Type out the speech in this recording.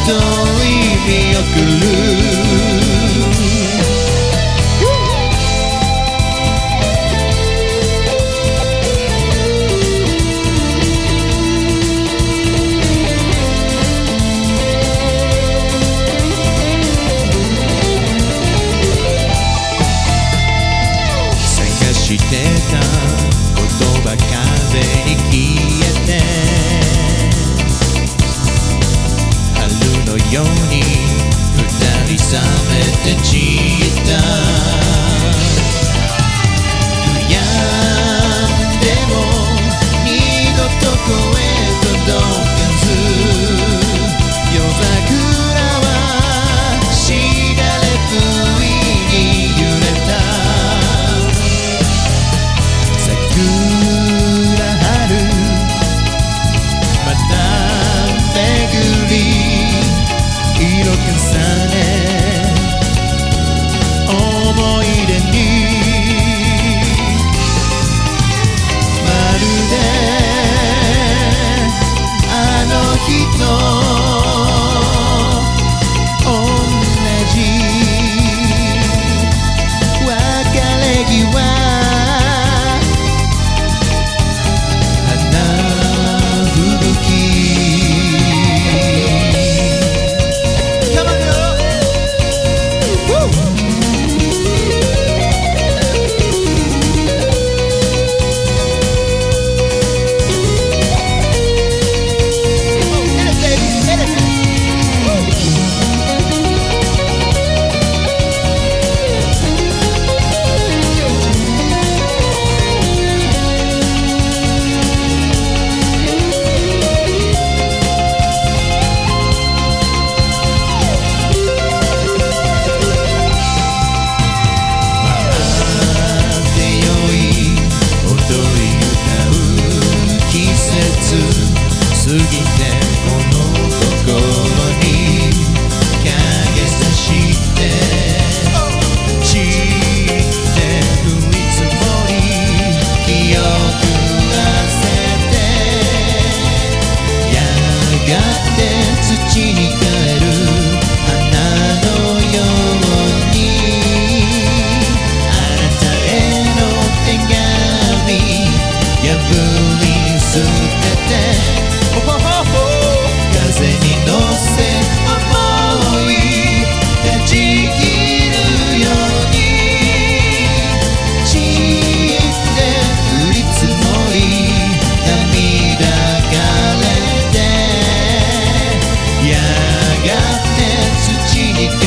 見送るしてた言葉風に消えて春のように二人冷めて散った悔やんでも二度と声届かず夜桜はしだれ不意に揺れた過ぎてこの心に影さして散って降り積もり記憶忘れてやがて土に帰る花のようにあなたへの手紙破り捨てて風に乗せ思い断ち切るように散って降り積もり涙がれてやがて土に